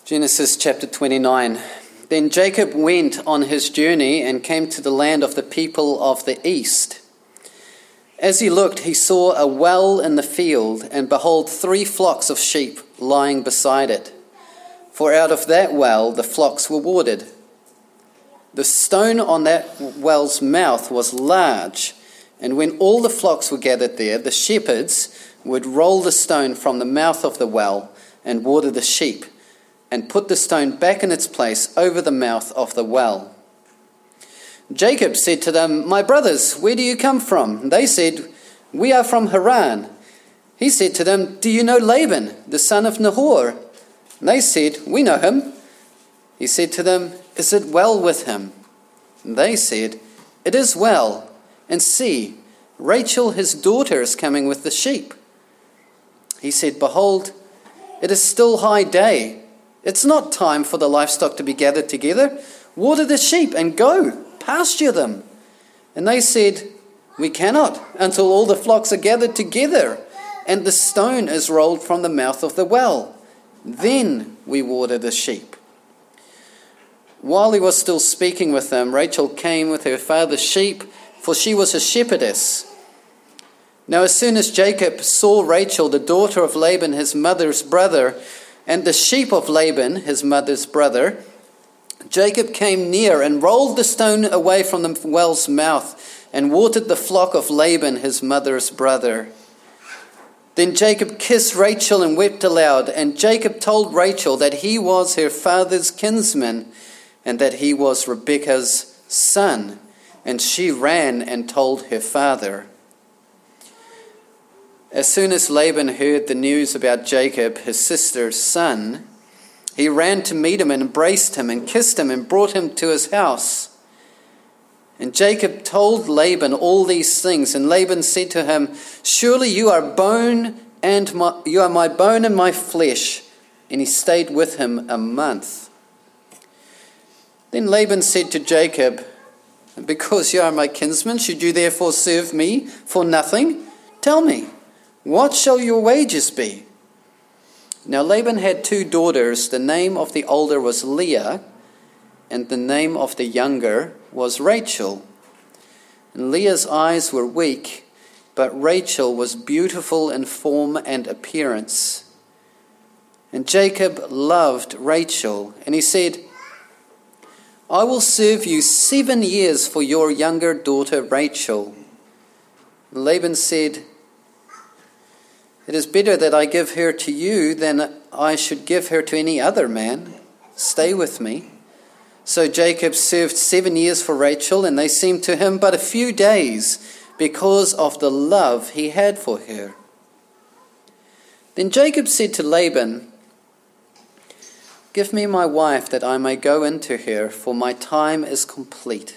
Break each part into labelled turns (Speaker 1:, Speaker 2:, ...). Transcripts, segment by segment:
Speaker 1: Genesis chapter 29. Then Jacob went on his journey and came to the land of the people of the east. As he looked, he saw a well in the field, and behold, 3 flocks of sheep lying beside it. For out of that well the flocks were watered. The stone on that well's mouth was large, and when all the flocks were gathered there, the shepherds would roll the stone from the mouth of the well and water the sheep, and put the stone back in its place over the mouth of the well. Jacob said to them, "My brothers, where do you come from?" They said, "We are from Haran." He said to them, "Do you know Laban, the son of Nahor?" They said, "We know him." He said to them, "Is it well with him?" They said, "It is well. And see, Rachel his daughter is coming with the sheep." He said, "Behold, it is still high day. It's not time for the livestock to be gathered together. Water the sheep and go, pasture them." And they said, "We cannot until all the flocks are gathered together and the stone is rolled from the mouth of the well. Then we water the sheep." While he was still speaking with them, Rachel came with her father's sheep, for she was a shepherdess. Now as soon as Jacob saw Rachel, the daughter of Laban, his mother's brother, and the sheep of Laban, his mother's brother, Jacob came near and rolled the stone away from the well's mouth and watered the flock of Laban, his mother's brother. Then Jacob kissed Rachel and wept aloud, and Jacob told Rachel that he was her father's kinsman and that he was Rebekah's son, and she ran and told her father. As soon as Laban heard the news about Jacob, his sister's son, he ran to meet him and embraced him and kissed him and brought him to his house. And Jacob told Laban all these things, and Laban said to him, "Surely you are my bone and my flesh." And he stayed with him a month. Then Laban said to Jacob, "Because you are my kinsman, should you therefore serve me for nothing? Tell me, what shall your wages be?" Now Laban had 2 daughters. The name of the older was Leah, and the name of the younger was Rachel. And Leah's eyes were weak, but Rachel was beautiful in form and appearance. And Jacob loved Rachel, and he said, "I will serve you 7 years for your younger daughter Rachel." And Laban said, "It is better that I give her to you than I should give her to any other man. Stay with me." So Jacob served 7 years for Rachel, and they seemed to him but a few days because of the love he had for her. Then Jacob said to Laban, "Give me my wife that I may go into her, for my time is complete."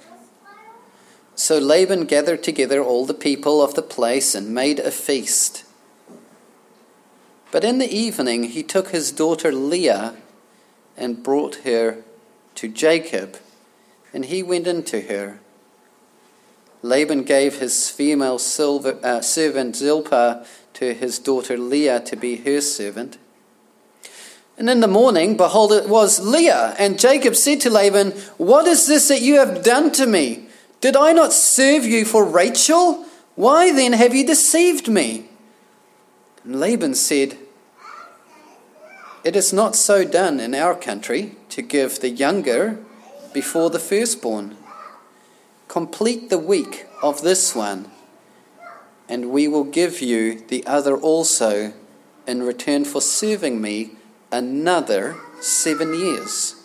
Speaker 1: So Laban gathered together all the people of the place and made a feast. But in the evening he took his daughter Leah and brought her to Jacob, and he went into her. Laban gave his female servant Zilpah to his daughter Leah to be her servant. And in the morning, behold, it was Leah. And Jacob said to Laban, "What is this that you have done to me? Did I not serve you for Rachel? Why then have you deceived me?" And Laban said, "It is not so done in our country to give the younger before the firstborn. Complete the week of this one, and we will give you the other also in return for serving me another 7 years."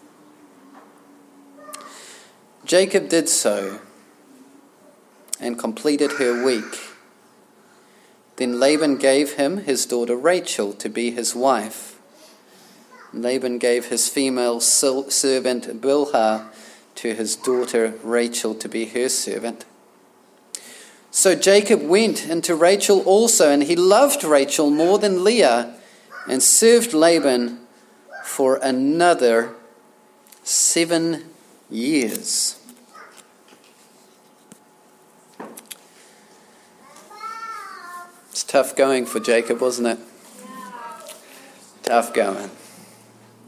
Speaker 1: Jacob did so and completed her week. Then Laban gave him his daughter Rachel to be his wife. Laban gave his female servant Bilhah to his daughter Rachel to be her servant. So Jacob went into Rachel also, and he loved Rachel more than Leah, and served Laban for another 7 years. It's tough going for Jacob, wasn't it? Tough going.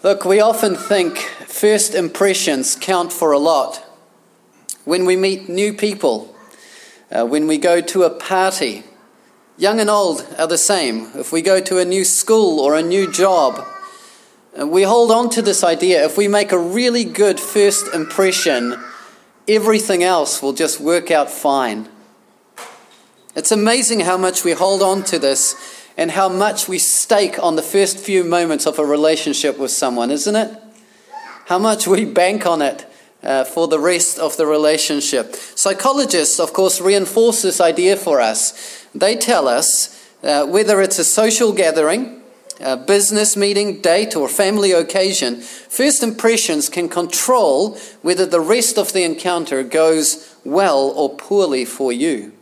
Speaker 1: Look, we often think first impressions count for a lot. When we meet new people, when we go to a party, young and old are the same. If we go to a new school or a new job, we hold on to this idea. If we make a really good first impression, everything else will just work out fine. It's amazing how much we hold on to this and how much we stake on the first few moments of a relationship with someone, isn't it? How much we bank on it for the rest of the relationship. Psychologists, of course, reinforce this idea for us. They tell us whether it's a social gathering, a business meeting, date, or family occasion, first impressions can control whether the rest of the encounter goes well or poorly for you.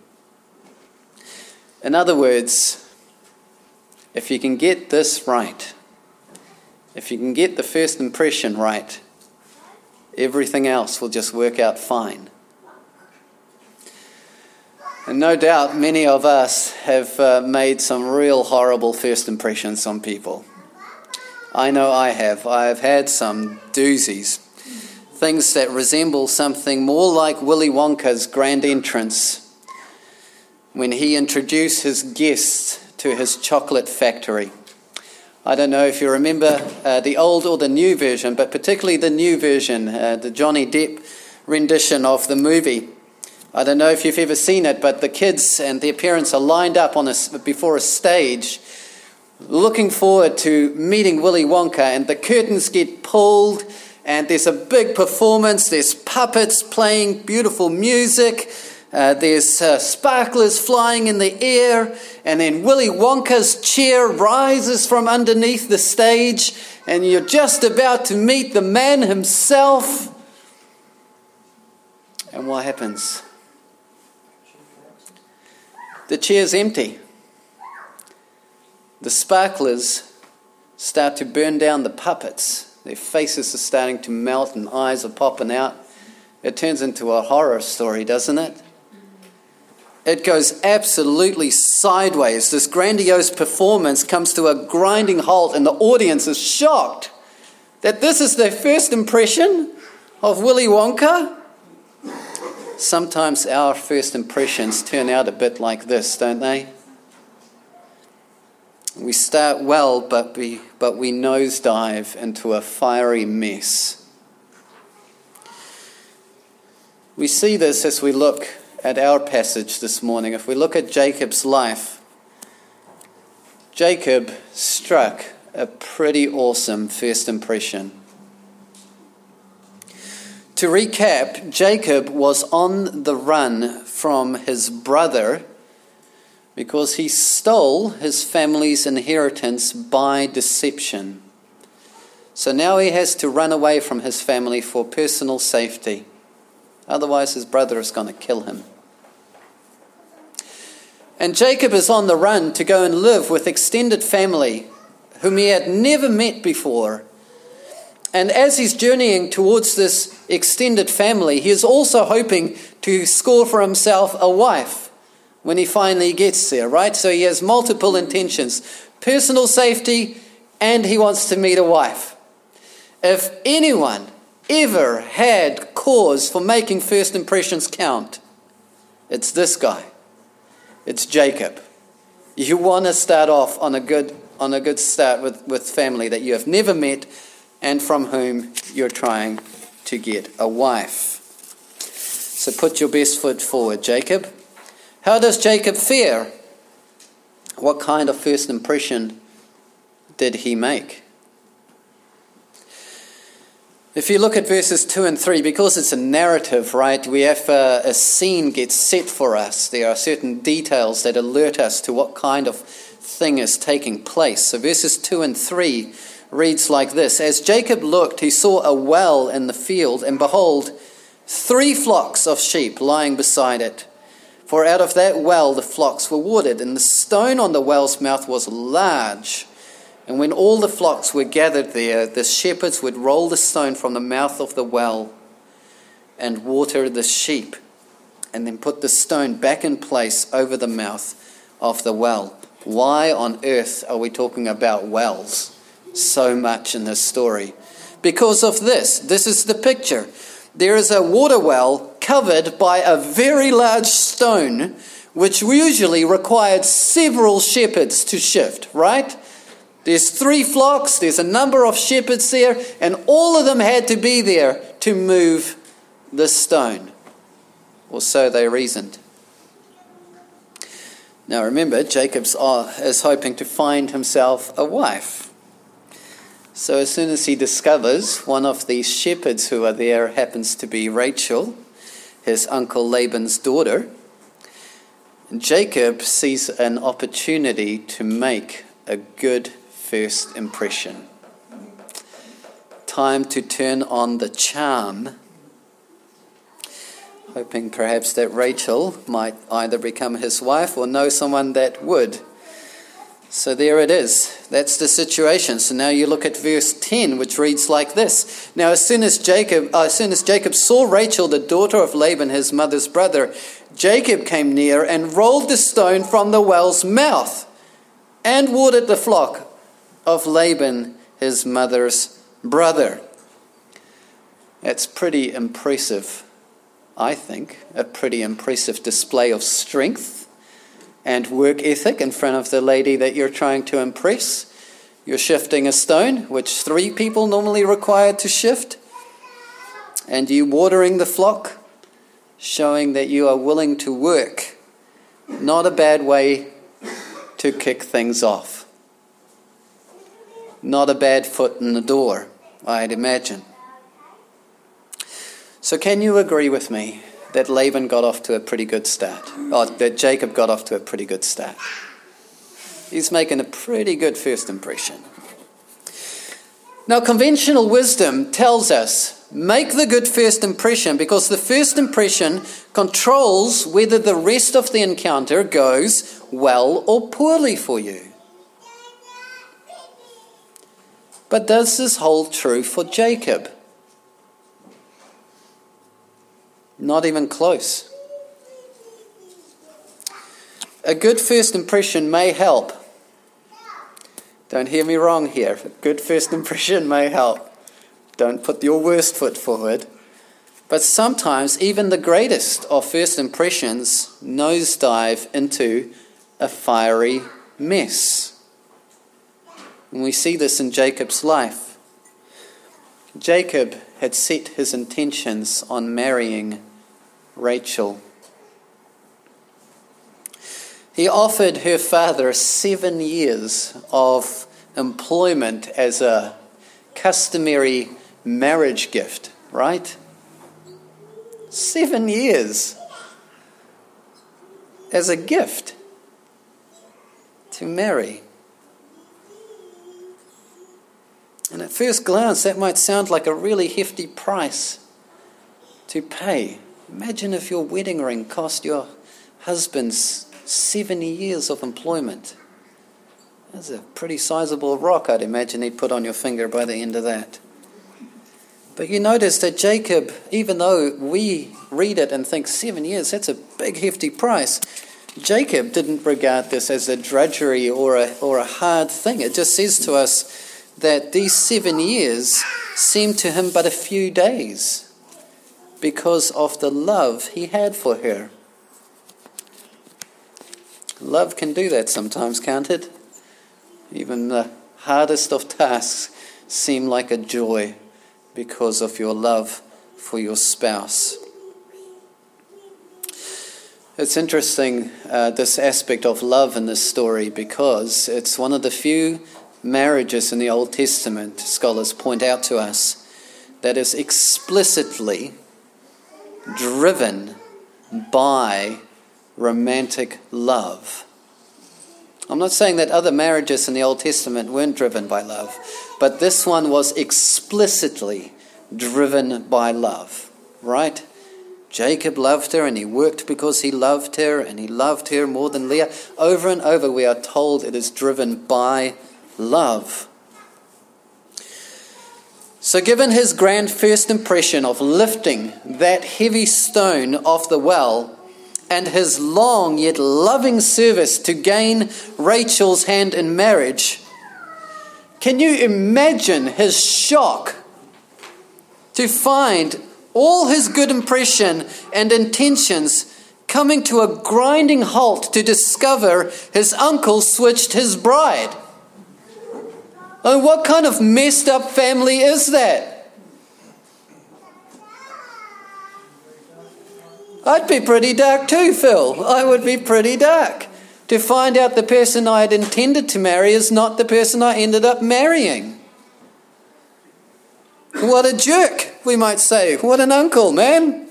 Speaker 1: In other words, if you can get this right, if you can get the first impression right, everything else will just work out fine. And no doubt many of us have made some real horrible first impressions on people. I know I have. I have had some doozies. Things that resemble something more like Willy Wonka's grand entrance when he introduced his guests to his chocolate factory. I don't know if you remember the old or the new version, but particularly the new version, the Johnny Depp rendition of the movie. I don't know if you've ever seen it, but the kids and their parents are lined up before a stage, looking forward to meeting Willy Wonka, and the curtains get pulled, and there's a big performance. There's puppets playing beautiful music. There's sparklers flying in the air, and then Willy Wonka's chair rises from underneath the stage, and you're just about to meet the man himself. And what happens? The chair's empty. The sparklers start to burn down the puppets. Their faces are starting to melt and eyes are popping out. It turns into a horror story, doesn't it? It goes absolutely sideways. This grandiose performance comes to a grinding halt, and the audience is shocked that this is their first impression of Willy Wonka. Sometimes our first impressions turn out a bit like this, don't they? We start well, but we nosedive into a fiery mess. We see this as we look at our passage this morning. If we look at Jacob's life, Jacob struck a pretty awesome first impression. To recap, Jacob was on the run from his brother because he stole his family's inheritance by deception. So now he has to run away from his family for personal safety. Otherwise, his brother is going to kill him. And Jacob is on the run to go and live with extended family whom he had never met before. And as he's journeying towards this extended family, he is also hoping to score for himself a wife when he finally gets there, right? So he has multiple intentions: personal safety, and he wants to meet a wife. If anyone ever had cause for making first impressions count, it's this guy. It's Jacob. You want to start off on a good start with family that you have never met and from whom you're trying to get a wife. So put your best foot forward, Jacob. How does Jacob fare? What kind of first impression did he make? If you look at verses 2 and 3, because it's a narrative, right, we have a scene gets set for us. There are certain details that alert us to what kind of thing is taking place. So verses 2 and 3 reads like this: As Jacob looked, he saw a well in the field, and behold, 3 flocks of sheep lying beside it. For out of that well the flocks were watered, and the stone on the well's mouth was large. And when all the flocks were gathered there, the shepherds would roll the stone from the mouth of the well and water the sheep, and then put the stone back in place over the mouth of the well. Why on earth are we talking about wells? so much in this story. Because of this. This is the picture. There is a water well covered by a very large stone, which usually required several shepherds to shift, right? There's 3 flocks, there's a number of shepherds there, and all of them had to be there to move the stone. Or so they reasoned. Now remember, Jacob is hoping to find himself a wife. So as soon as he discovers one of these shepherds who are there happens to be Rachel, his uncle Laban's daughter, Jacob sees an opportunity to make a good first impression. Time to turn on the charm, hoping perhaps that Rachel might either become his wife or know someone that would. So there it is. That's the situation. So now you look at verse 10, which reads like this. Now as soon as Jacob saw Rachel, the daughter of Laban, his mother's brother, Jacob came near and rolled the stone from the well's mouth and watered the flock of Laban, his mother's brother. That's pretty impressive, I think. A pretty impressive display of strength and work ethic in front of the lady that you're trying to impress. You're shifting a stone, which 3 people normally required to shift. And you watering the flock, showing that you are willing to work. Not a bad way to kick things off. Not a bad foot in the door, I'd imagine. So can you agree with me that Laban got off to a pretty good start? Or that Jacob got off to a pretty good start? He's making a pretty good first impression. Now, conventional wisdom tells us, make the good first impression, because the first impression controls whether the rest of the encounter goes well or poorly for you. But does this hold true for Jacob? Not even close. A good first impression may help. Don't hear me wrong here. A good first impression may help. Don't put your worst foot forward. But sometimes even the greatest of first impressions nosedive into a fiery mess. And we see this in Jacob's life. Jacob had set his intentions on marrying Rachel. He offered her father 7 years of employment as a customary marriage gift, right? 7 years as a gift to marry. And at first glance, that might sound like a really hefty price to pay. Imagine if your wedding ring cost your husband's 7 years of employment. That's a pretty sizable rock, I'd imagine he'd put on your finger by the end of that. But you notice that Jacob, even though we read it and think 7 years, that's a big hefty price, Jacob didn't regard this as a drudgery or a hard thing. It just says to us that these 7 years seemed to him but a few days because of the love he had for her. Love can do that sometimes, can't it? Even the hardest of tasks seem like a joy because of your love for your spouse. It's interesting, this aspect of love in this story, because it's one of the few marriages in the Old Testament, scholars point out to us, that is explicitly driven by romantic love. I'm not saying that other marriages in the Old Testament weren't driven by love, but this one was explicitly driven by love, right? Jacob loved her and he worked because he loved her, and he loved her more than Leah. Over and over we are told it is driven by love. So given his grand first impression of lifting that heavy stone off the well, and his long yet loving service to gain Rachel's hand in marriage, Can you imagine his shock to find all his good impression and intentions coming to a grinding halt to discover his uncle switched his bride? And what kind of messed up family is that? I'd be pretty dark too, Phil. I would be pretty dark to find out the person I had intended to marry is not the person I ended up marrying. What a jerk, we might say. What an uncle, man.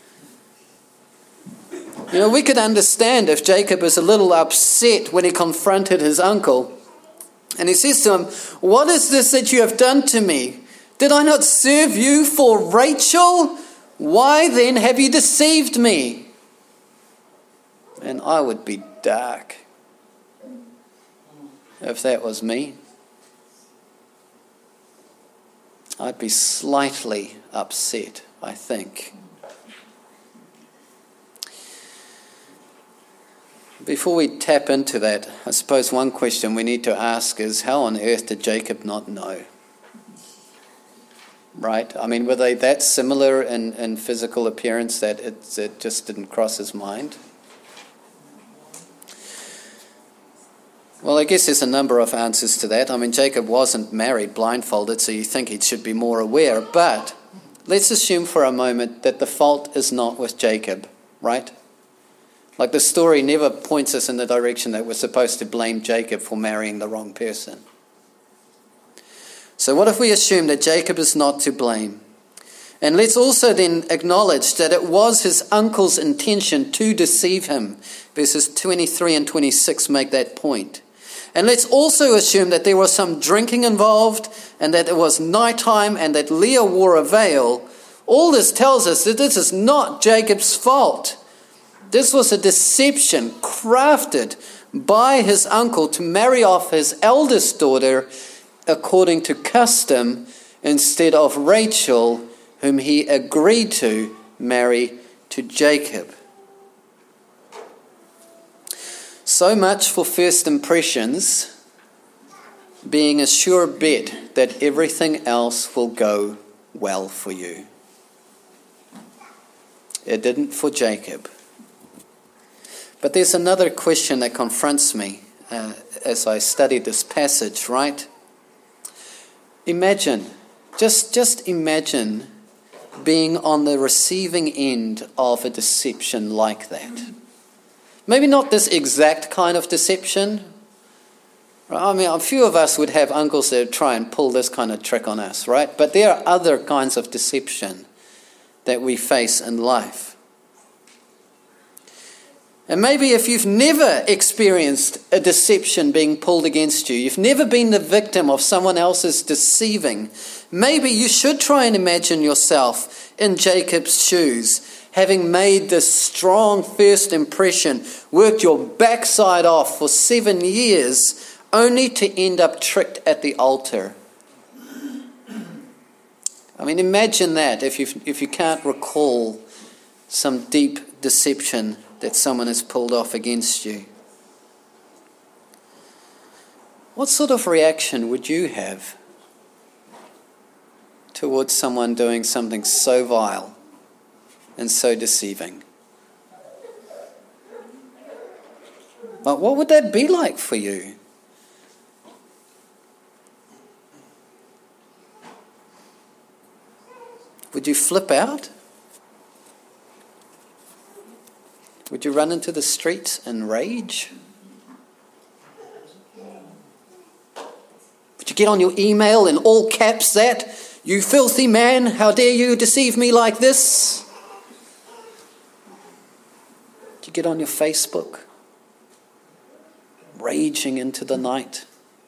Speaker 1: You know, we could understand if Jacob is a little upset when he confronted his uncle. And he says to him, "What is this that you have done to me? Did I not serve you for Rachel? Why then have you deceived me?" And I would be dark if that was me. I'd be slightly upset, I think. Before we tap into that, I suppose one question we need to ask is, how on earth did Jacob not know? Right? I mean, were they that similar in physical appearance that it just didn't cross his mind? Well, I guess there's a number of answers to that. I mean, Jacob wasn't married blindfolded, so you think he should be more aware. But let's assume for a moment that the fault is not with Jacob, right? Like the story never points us in the direction that we're supposed to blame Jacob for marrying the wrong person. So what if we assume that Jacob is not to blame? And let's also then acknowledge that it was his uncle's intention to deceive him. Verses 23 and 26 make that point. And let's also assume that there was some drinking involved and that it was nighttime and that Leah wore a veil. All this tells us that this is not Jacob's fault. This was a deception crafted by his uncle to marry off his eldest daughter according to custom instead of Rachel, whom he agreed to marry to Jacob. So much for first impressions being a sure bet that everything else will go well for you. It didn't for Jacob. But there's another question that confronts me as I study this passage, right? Imagine, just imagine being on the receiving end of a deception like that. Maybe not this exact kind of deception. I mean, a few of us would have uncles that would try and pull this kind of trick on us, right? But there are other kinds of deception that we face in life. And maybe if you've never experienced a deception being pulled against you, you've never been the victim of someone else's deceiving, maybe you should try and imagine yourself in Jacob's shoes, having made this strong first impression, worked your backside off for 7 years, only to end up tricked at the altar. I mean, imagine that if you can't recall some deep deception that someone has pulled off against you. What sort of reaction would you have towards someone doing something so vile and so deceiving? But what would that be like for you? Would you flip out? Would you run into the streets and rage? Would you get on your email in all caps that, "You filthy man, how dare you deceive me like this"? Would you get on your Facebook, raging into the night?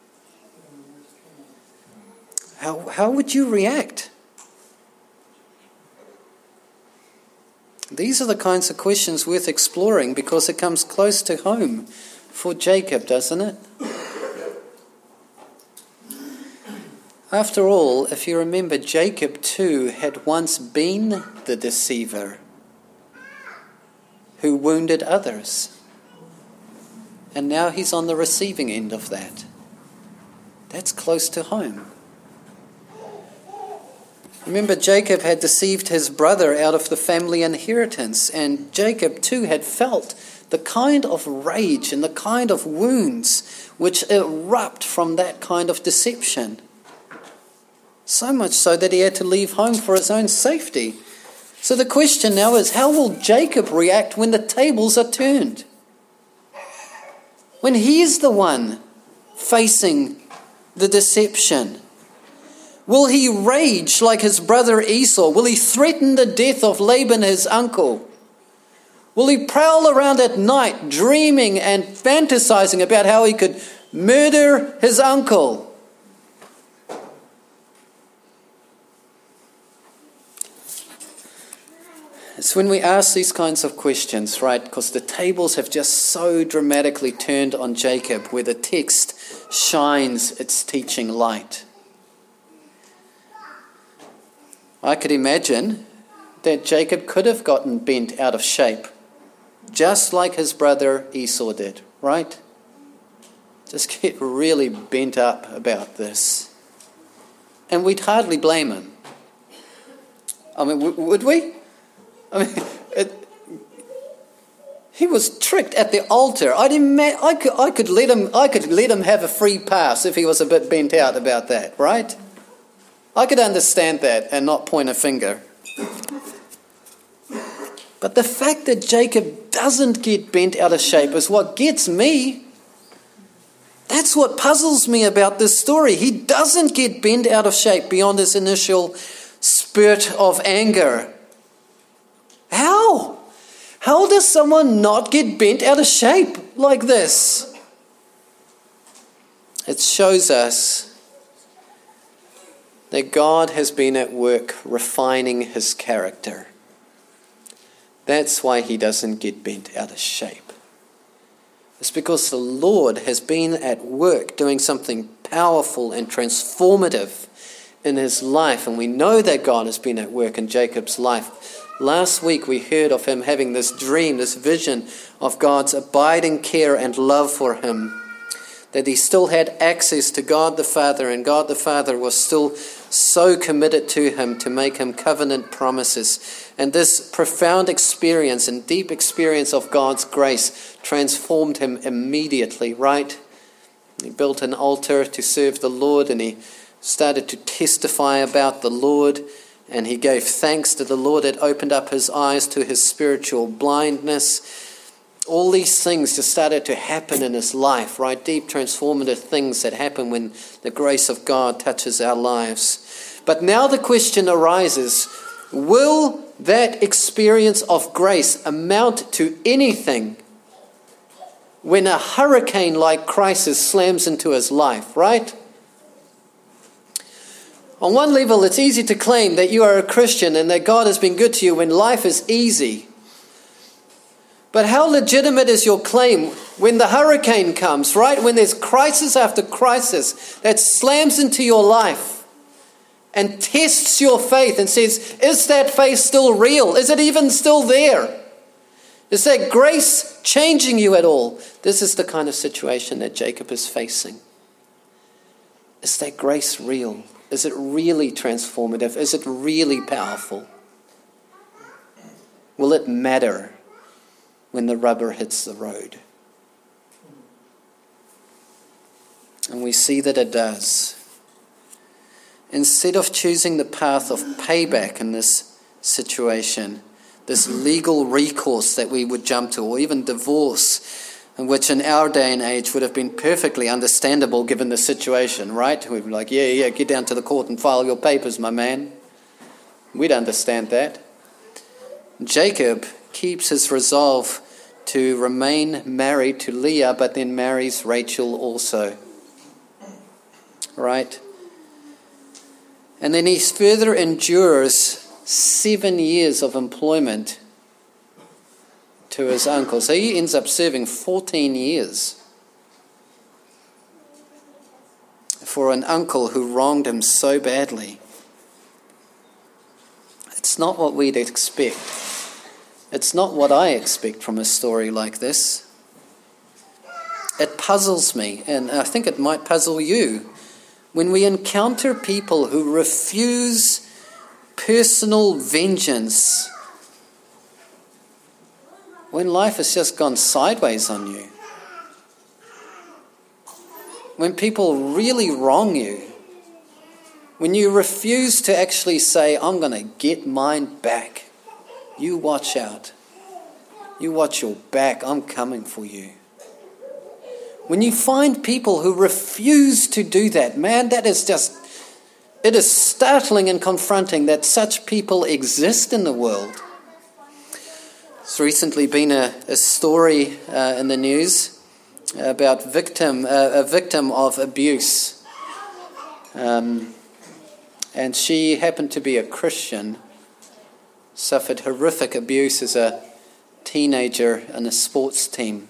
Speaker 1: How would you react? These are the kinds of questions worth exploring because it comes close to home for Jacob, doesn't it? After all, if you remember, Jacob too had once been the deceiver who wounded others. And now he's on the receiving end of that. That's close to home. Remember, Jacob had deceived his brother out of the family inheritance, and Jacob too had felt the kind of rage and the kind of wounds which erupt from that kind of deception. So much so that he had to leave home for his own safety. So the question now is, how will Jacob react when the tables are turned? When he's the one facing the deception? Will he rage like his brother Esau? Will he threaten the death of Laban, his uncle? Will he prowl around at night dreaming and fantasizing about how he could murder his uncle? It's when we ask these kinds of questions, right? Because the tables have just so dramatically turned on Jacob, where the text shines its teaching light. I could imagine that Jacob could have gotten bent out of shape, just like his brother Esau did, right? Just get really bent up about this. And we'd hardly blame him. I mean, would we? I mean, he was tricked at the altar. I could let him have a free pass if he was a bit bent out about that, right? I could understand that and not point a finger. But the fact that Jacob doesn't get bent out of shape is what gets me. That's what puzzles me about this story. He doesn't get bent out of shape beyond his initial spurt of anger. How? How does someone not get bent out of shape like this? It shows us that God has been at work refining his character. That's why he doesn't get bent out of shape. It's because the Lord has been at work doing something powerful and transformative in his life. And we know that God has been at work in Jacob's life. Last week we heard of him having this dream, this vision of God's abiding care and love for him. That he still had access to God the Father, and God the Father was still so committed to him to make him covenant promises. And this profound experience and deep experience of God's grace transformed him immediately, right? He built an altar to serve the Lord, and he started to testify about the Lord, and he gave thanks to the Lord. It opened up his eyes to his spiritual blindness. All these things just started to happen in his life, right? Deep transformative things that happen when the grace of God touches our lives. But now the question arises, will that experience of grace amount to anything when a hurricane-like crisis slams into his life, right? On one level, it's easy to claim that you are a Christian and that God has been good to you when life is easy. But how legitimate is your claim when the hurricane comes, right? When there's crisis after crisis that slams into your life and tests your faith and says, is that faith still real? Is it even still there? Is that grace changing you at all? This is the kind of situation that Jacob is facing. Is that grace real? Is it really transformative? Is it really powerful? Will it matter when the rubber hits the road? And we see that it does. Instead of choosing the path of payback in this situation, this legal recourse that we would jump to, or even divorce, and which in our day and age would have been perfectly understandable given the situation, right? We'd be like, yeah, get down to the court and file your papers, my man. We'd understand that. Jacob keeps his resolve to remain married to Leah, but then marries Rachel also. Right? And then he further endures 7 years of employment to his uncle. So he ends up serving 14 years for an uncle who wronged him so badly. It's not what we'd expect. It's not what I expect from a story like this. It puzzles me, and I think it might puzzle you. when we encounter people who refuse personal vengeance, when life has just gone sideways on you, when people really wrong you, when you refuse to actually say, I'm going to get mine back, you watch out. You watch your back, I'm coming for you. When you find people who refuse to do that, man, it is startling and confronting that such people exist in the world. There's recently been a story in the news about a victim of abuse. And she happened to be a Christian, suffered horrific abuse as a teenager in a sports team.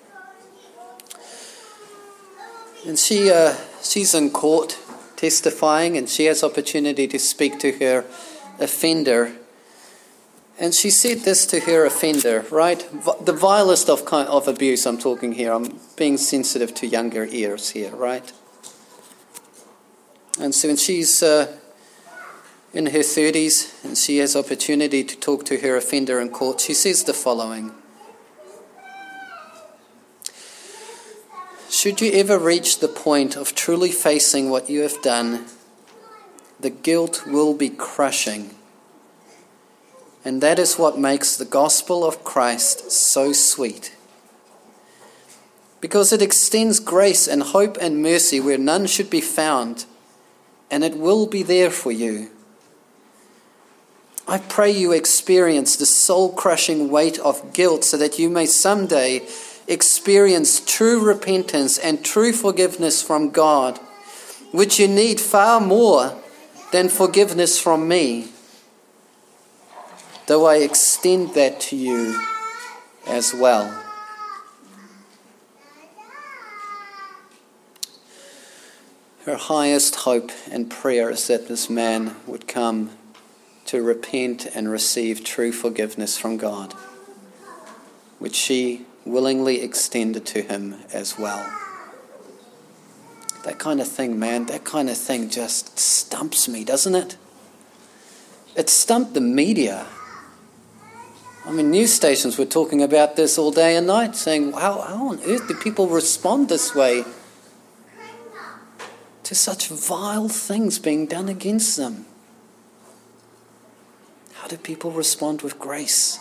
Speaker 1: And she's in court testifying, and she has opportunity to speak to her offender. And she said this to her offender, right? The vilest of abuse I'm talking here. I'm being sensitive to younger ears here, right? And so when she's in her 30s and she has opportunity to talk to her offender in court, she says the following: should you ever reach the point of truly facing what you have done, the guilt will be crushing. And that is what makes the gospel of Christ so sweet. Because it extends grace and hope and mercy where none should be found, and it will be there for you. I pray you experience the soul-crushing weight of guilt so that you may someday experience true repentance and true forgiveness from God, which you need far more than forgiveness from me, though I extend that to you as well. Her highest hope and prayer is that this man would come to repent and receive true forgiveness from God, which she willingly extended to him as well. That kind of thing, man, that kind of thing just stumps me, doesn't it? It stumped the media. I mean, news stations were talking about this all day and night, saying, how on earth do people respond this way to such vile things being done against them? How do people respond with grace?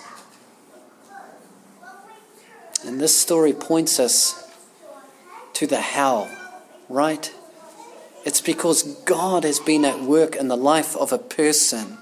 Speaker 1: And this story points us to the how, right? It's because God has been at work in the life of a person.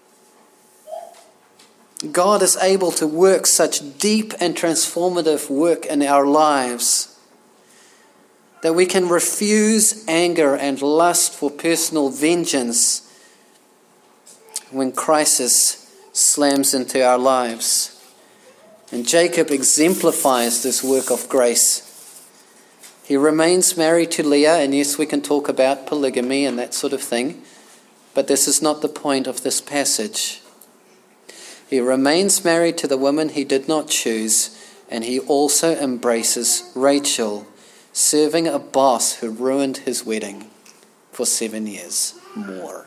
Speaker 1: God is able to work such deep and transformative work in our lives that we can refuse anger and lust for personal vengeance when crisis slams into our lives. And Jacob exemplifies this work of grace. He remains married to Leah, and yes, we can talk about polygamy and that sort of thing, but this is not the point of this passage. He remains married to the woman he did not choose, and he also embraces Rachel, serving a boss who ruined his wedding for 7 years more.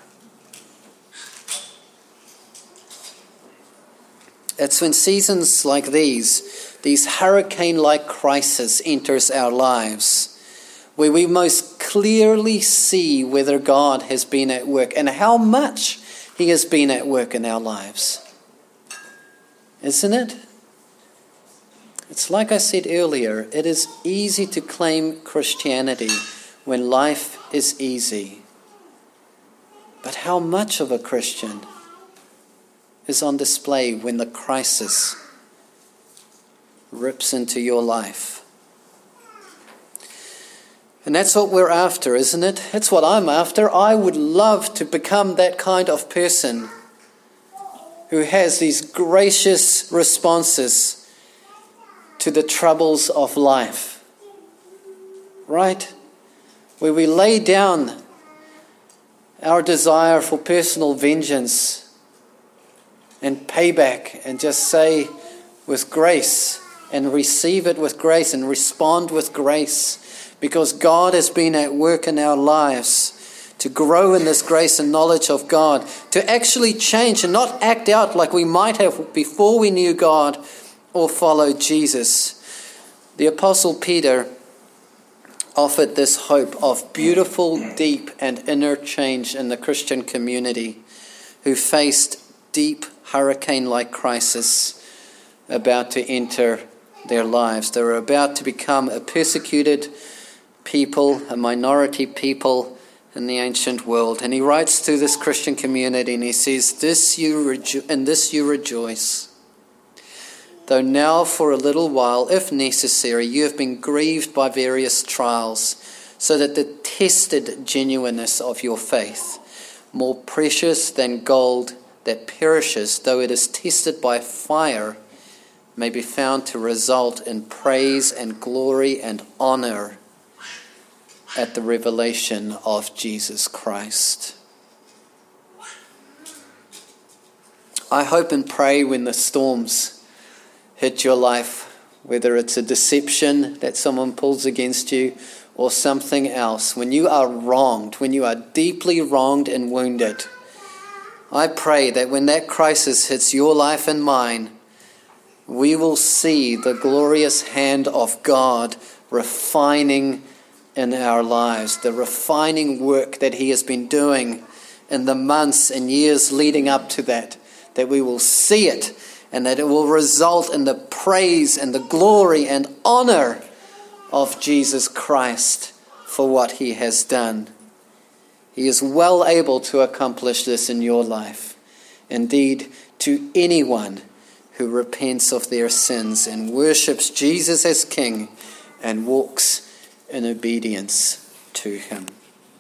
Speaker 1: It's when seasons like these hurricane-like crises enters our lives, where we most clearly see whether God has been at work and how much he has been at work in our lives. Isn't it? It's like I said earlier, it is easy to claim Christianity when life is easy. But how much of a Christian is on display when the crisis rips into your life? And that's what we're after, isn't it? It's what I'm after. I would love to become that kind of person who has these gracious responses to the troubles of life. Right? Where we lay down our desire for personal vengeance and payback and just say with grace and receive it with grace and respond with grace, because God has been at work in our lives to grow in this grace and knowledge of God, to actually change and not act out like we might have before we knew God or followed Jesus. The Apostle Peter offered this hope of beautiful, deep and inner change in the Christian community who faced deep hurricane-like crisis about to enter their lives. They were about to become a persecuted people, a minority people in the ancient world. And he writes to this Christian community and he says, in this you rejoice. Though now for a little while, if necessary, you have been grieved by various trials, so that the tested genuineness of your faith, more precious than gold that perishes, though it is tested by fire, may be found to result in praise and glory and honor at the revelation of Jesus Christ. I hope and pray when the storms hit your life, whether it's a deception that someone pulls against you or something else, when you are wronged, when you are deeply wronged and wounded, I pray that when that crisis hits your life and mine, we will see the glorious hand of God refining in our lives, the refining work that He has been doing in the months and years leading up to that we will see it, and that it will result in the praise and the glory and honor of Jesus Christ for what He has done. He is well able to accomplish this in your life. Indeed, to anyone who repents of their sins and worships Jesus as King and walks in obedience to Him.